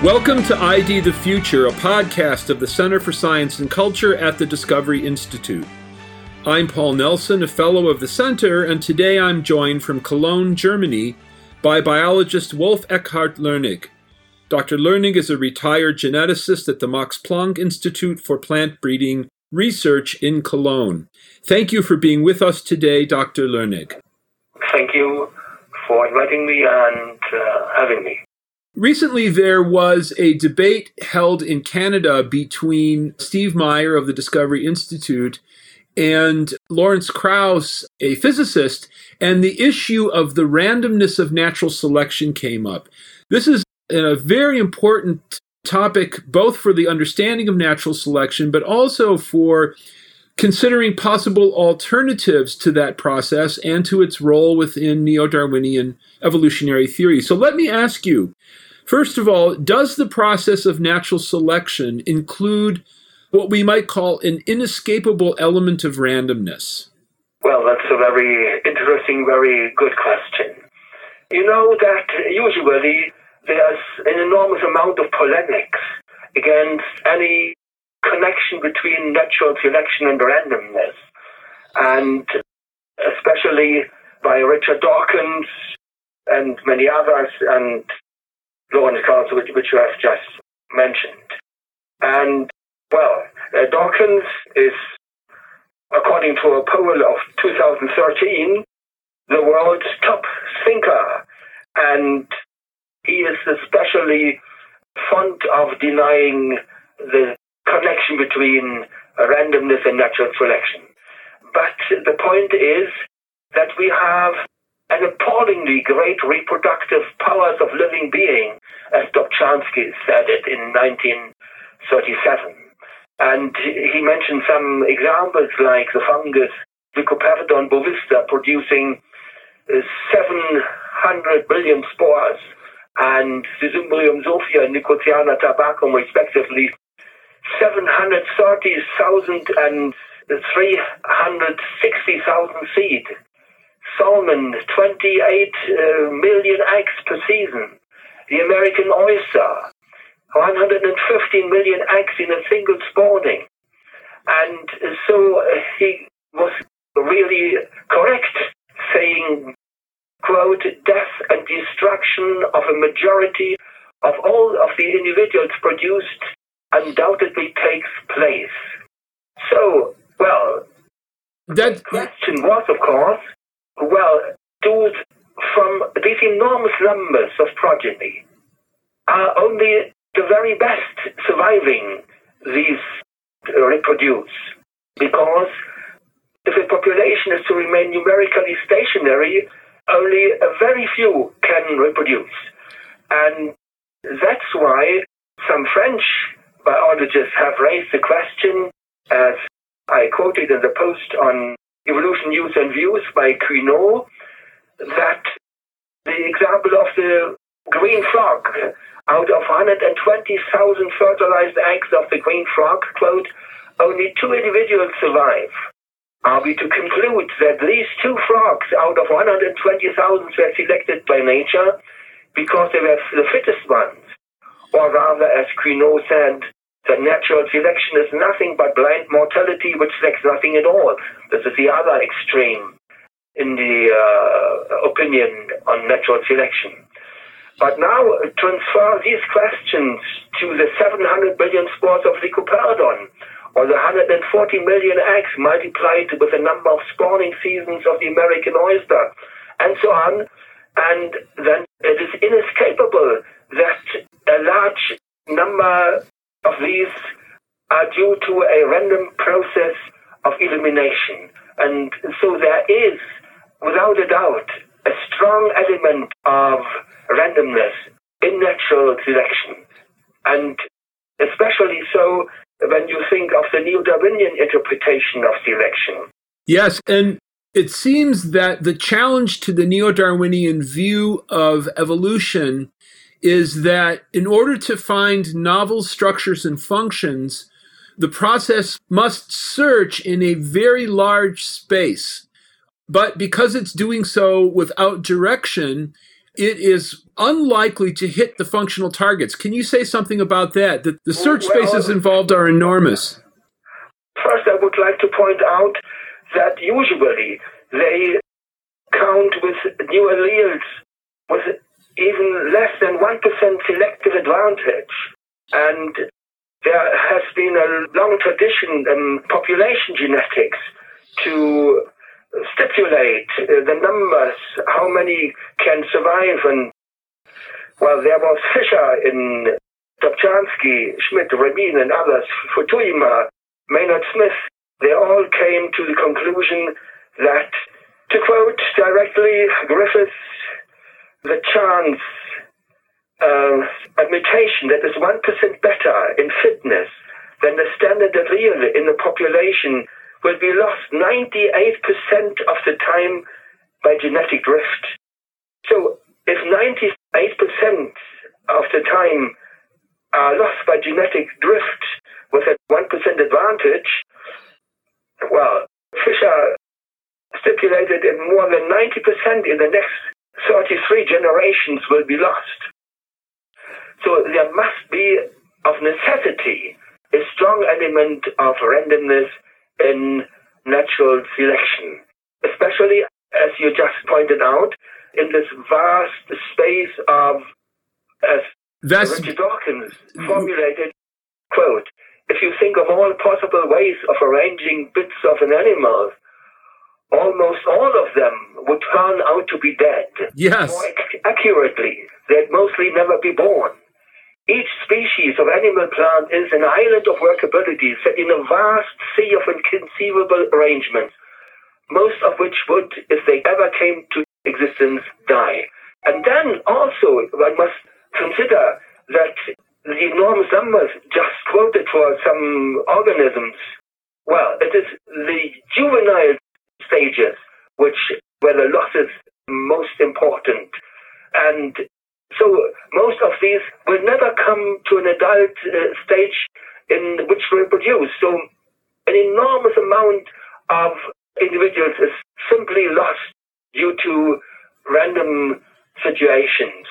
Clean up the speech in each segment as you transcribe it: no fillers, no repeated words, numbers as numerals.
Welcome to ID the Future, a podcast of the Center for Science and Culture at the Discovery Institute. I'm Paul Nelson, a fellow of the center, and today I'm joined from Cologne, Germany, by biologist Wolf Eckhard Loernig. Dr. Loernig is a retired geneticist at the Max Planck Institute for Plant Breeding Research in Cologne. Thank you for being with us today, Dr. Loernig. Thank you for inviting me and having me. Recently, there was a debate held in Canada between Steve Meyer of the Discovery Institute and Lawrence Krauss, a physicist, and the issue of the randomness of natural selection came up. This is a very important topic, both for the understanding of natural selection, but also for considering possible alternatives to that process and to its role within neo-Darwinian evolutionary theory. So let me ask you, first of all, does the process of natural selection include what we might call an inescapable element of randomness? Well, that's a very interesting, very good question. You know that usually there's an enormous amount of polemics against any connection between natural selection and randomness, and especially by Richard Dawkins and many others, and Lawrence Krauss, which you have just mentioned. And, well, Dawkins is, according to a poll of 2013, the world's top thinker, and he is especially fond of denying the connection between randomness and natural selection. But the point is that we have an appallingly great reproductive powers of living being, as Dobzhansky said it in 1937. And he mentioned some examples like the fungus Lycoperdon bovista producing 700 billion spores, and Cymbrium zophia and Nicotiana tabacum respectively 730,000 and 360,000 seed. Salmon, 28 million eggs per season. The American oyster, 115 million eggs in a single spawning. And so he was really correct, saying, quote, death and destruction of a majority of all of the individuals produced undoubtedly takes place. So, well, the question was, of course, from these enormous numbers of progeny, are only the very best surviving these reproduce? Because if a population is to remain numerically stationary, only a very few can reproduce. And that's why some French biologists have raised the question, as I quoted in the post on Evolution News and Views by Cuineau, that the example of the green frog, out of 120,000 fertilized eggs of the green frog, quote, only 2 individuals survive. Are we to conclude that these 2 frogs out of 120,000 were selected by nature because they were the fittest ones? Or rather, as Cuineau said, that natural selection is nothing but blind mortality which selects nothing at all. This is the other extreme in the opinion on natural selection. But now transfer these questions to the 700 billion spores of Lycoperdon, or the 140 million eggs multiplied with the number of spawning seasons of the American oyster, and so on, and then it is inescapable that a large number of these are due to a random process of elimination. And so there is, without a doubt, a strong element of randomness in natural selection. And especially so when you think of the neo-Darwinian interpretation of selection. Yes, and it seems that the challenge to the neo-Darwinian view of evolution is that in order to find novel structures and functions, the process must search in a very large space. But because it's doing so without direction, it is unlikely to hit the functional targets. Can you say something about that? That the search spaces involved are enormous. First, I would like to point out that usually they count with new alleles with even less than 1% selective advantage. And there has been a long tradition in population genetics to stipulate the numbers, how many can survive. And, well, there was Fischer in Dobzhansky, Schmidt, Rabin, and others, Futuyma, Maynard Smith. They all came to the conclusion that, to quote directly Griffiths, the chance a mutation that is 1% better in fitness than the standard allele in the population will be lost 98% of the time by genetic drift. So if 98% of the time are lost by genetic drift with a 1% advantage, well, Fischer stipulated in more than 90% in the next 33 generations will be lost. So there must be, of necessity, a strong element of randomness in natural selection, especially, as you just pointed out, in this vast space of, as Richard Dawkins formulated, quote, if you think of all possible ways of arranging bits of an animal, almost all of them would turn out to be dead. Yes. More accurately, they'd mostly never be born. Each species of animal plant is an island of workability set in a vast sea of inconceivable arrangements, most of which would, if they ever came to existence, die. And then also one must consider that the enormous numbers just quoted for some organisms, well, it is the juvenile stages where the loss is most important. And so most of these will never come to an adult stage in which to reproduce. So an enormous amount of individuals is simply lost due to random situations.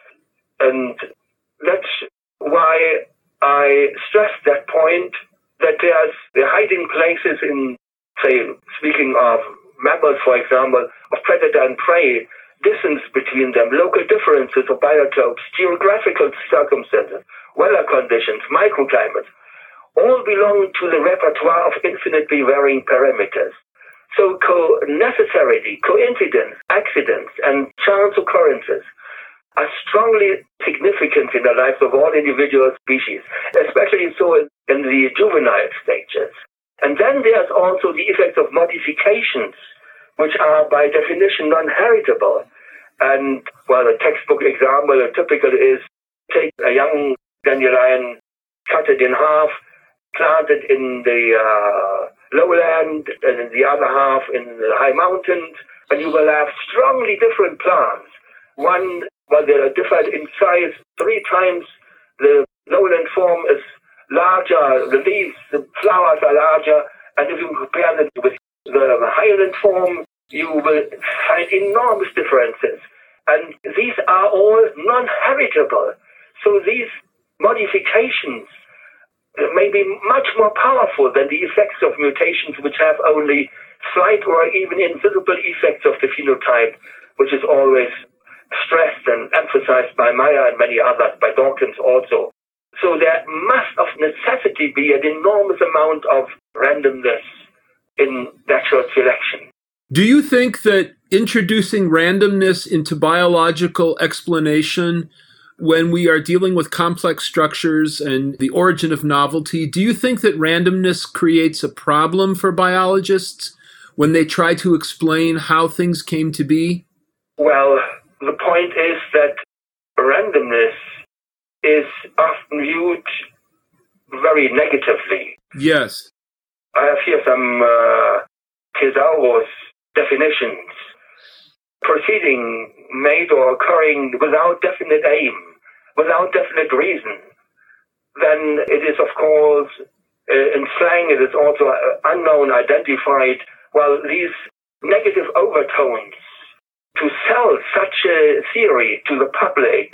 And that's why I stress that point, that there's the hiding places in, say, speaking of mammals, for example, of predator and prey, distance between them, local differences of biotopes, geographical circumstances, weather conditions, microclimates, all belong to the repertoire of infinitely varying parameters. So necessarily, coincidence, accidents, and chance occurrences are strongly significant in the lives of all individual species, especially so in the juvenile stages. And then there's also the effects of modifications, which are by definition non-heritable. And, well, a textbook example, a typical is, take a young dandelion, cut it in half, plant it in the lowland, and in the other half in the high mountains, and you will have strongly different plants. One, well, they are different in size 3 times. The lowland form is larger, the leaves, the flowers are larger, and if you compare them with the highland form, you will find enormous differences. And these are all non-heritable. So these modifications may be much more powerful than the effects of mutations which have only slight or even invisible effects of the phenotype, which is always stressed and emphasized by Meyer and many others, by Dawkins also. So there must of necessity be an enormous amount of randomness in natural selection. Do you think that introducing randomness into biological explanation when we are dealing with complex structures and the origin of novelty, do you think that randomness creates a problem for biologists when they try to explain how things came to be? Well, the point is that randomness is often viewed very negatively. Yes. I have here some thesaurus definitions. Proceeding made or occurring without definite aim, without definite reason. Then it is, of course, in slang it is also unknown, identified. Well, these negative overtones, to sell such such a theory to the public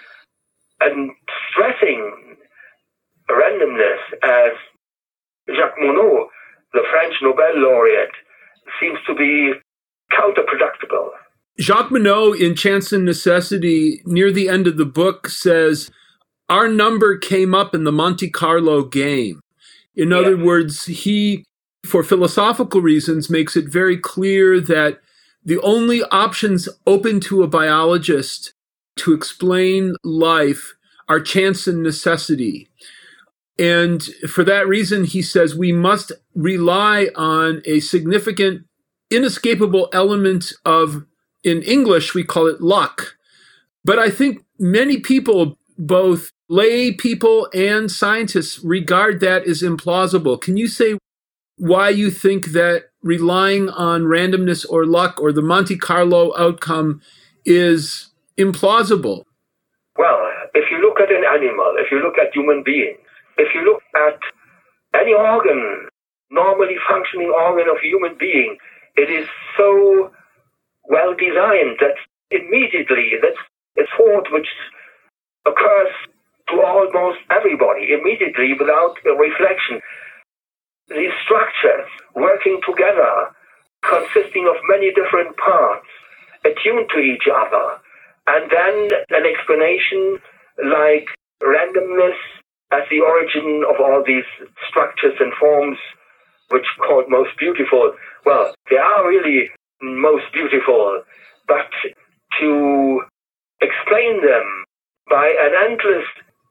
and stressing randomness as Jacques Monod, the French Nobel laureate, seems to be counterproductive. Jacques Monod in Chance and Necessity, near the end of the book, says, our number came up in the Monte Carlo game. In other words, he, for philosophical reasons, makes it very clear that the only options open to a biologist to explain life are chance and necessity. And for that reason, he says we must rely on a significant, inescapable element of, in English, we call it luck. But I think many people, both lay people and scientists, regard that as implausible. Can you say why you think that relying on randomness or luck or the Monte Carlo outcome is implausible? Well, if you look at an animal, if you look at human beings, if you look at any organ, normally functioning organ of a human being, it is so well designed that immediately, that's a thought which occurs to almost everybody, immediately, without a reflection. These structures working together, consisting of many different parts, attuned to each other, and then an explanation like randomness as the origin of all these structures and forms, which called most beautiful. Well, they are really most beautiful, but to explain them by an endless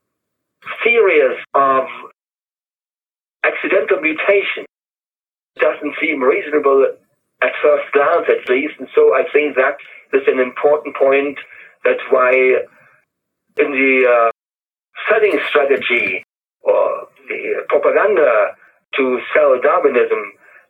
series of accidental mutation doesn't seem reasonable at first glance, at least. And so I think that is an important point. That's why in the selling strategy or the propaganda to sell Darwinism,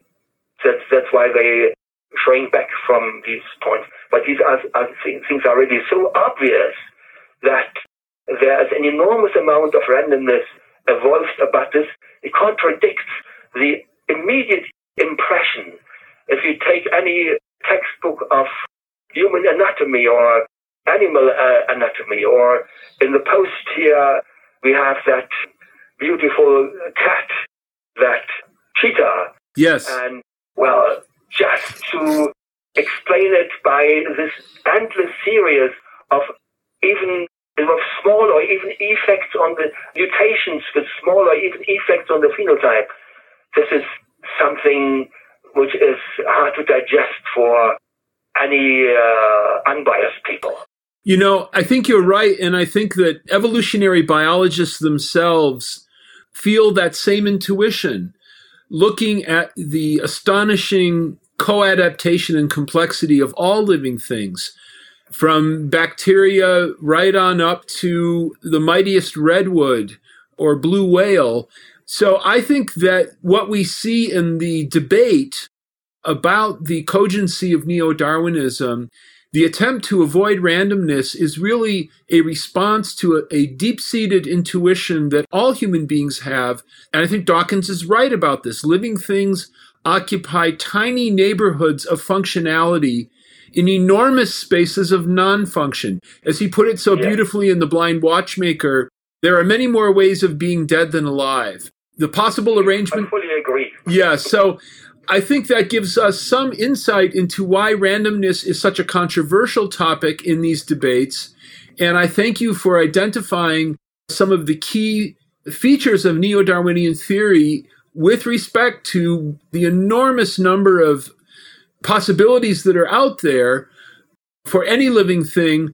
that's why they shrink back from these points. But these things are really so obvious that there is an enormous amount of randomness evolved about this. It contradicts the immediate impression. If you take any textbook of human anatomy or animal anatomy, or in the post here, we have that beautiful cat, that cheetah. Yes. And, well, just to explain it by this endless series of even small or even effects on the mutations with small or even effects on the phenotype, this is something which is hard to digest for any unbiased people. You know, I think you're right, and I think that evolutionary biologists themselves feel that same intuition, looking at the astonishing co-adaptation and complexity of all living things, from bacteria right on up to the mightiest redwood or blue whale. So I think that what we see in the debate about the cogency of neo-Darwinism, the attempt to avoid randomness, is really a response to a deep-seated intuition that all human beings have. And I think Dawkins is right about this. Living things occupy tiny neighborhoods of functionality in enormous spaces of non-function. As he put it so beautifully in The Blind Watchmaker, there are many more ways of being dead than alive. The possible arrangement... I fully agree. Yeah, so I think that gives us some insight into why randomness is such a controversial topic in these debates. And I thank you for identifying some of the key features of neo-Darwinian theory with respect to the enormous number of possibilities that are out there for any living thing.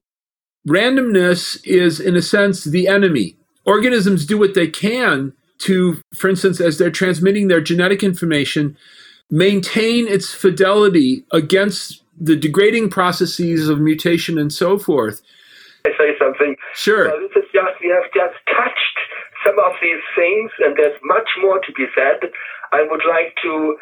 Randomness is, in a sense, the enemy. Organisms do what they can to, for instance, as they're transmitting their genetic information, maintain its fidelity against the degrading processes of mutation and so forth. I say something. Sure. We have just touched some of these things, and there's much more to be said. I would like to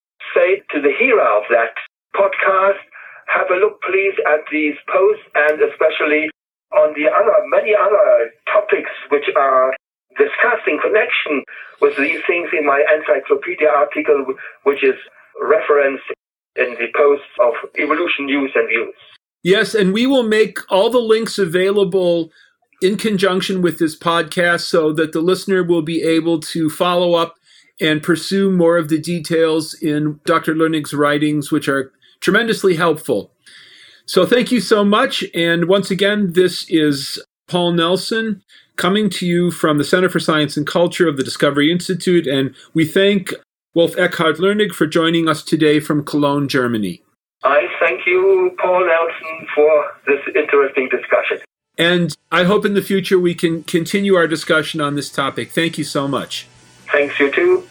say to the hearer of that podcast, have a look, please, at these posts, and especially on the many other topics which are discussed in connection with these things in my encyclopedia article, which is referenced in the posts of Evolution News and Views. Yes, and we will make all the links available in conjunction with this podcast so that the listener will be able to follow up and pursue more of the details in Dr. Leuenig's writings, which are tremendously helpful. So thank you so much. And once again, this is Paul Nelson coming to you from the Center for Science and Culture of the Discovery Institute. And we thank Wolf Eckhard Leuenig for joining us today from Cologne, Germany. I thank you, Paul Nelson, for this interesting discussion. And I hope in the future we can continue our discussion on this topic. Thank you so much. Thanks, you too.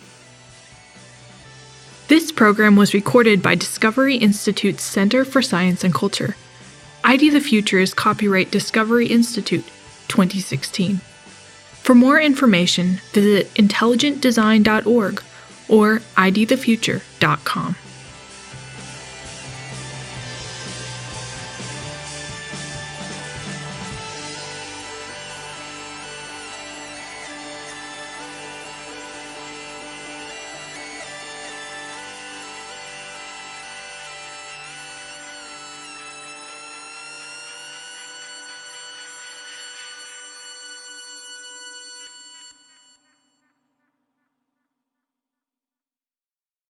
This program was recorded by Discovery Institute's Center for Science and Culture. ID the Future is copyright Discovery Institute, 2016. For more information, visit intelligentdesign.org or idthefuture.com.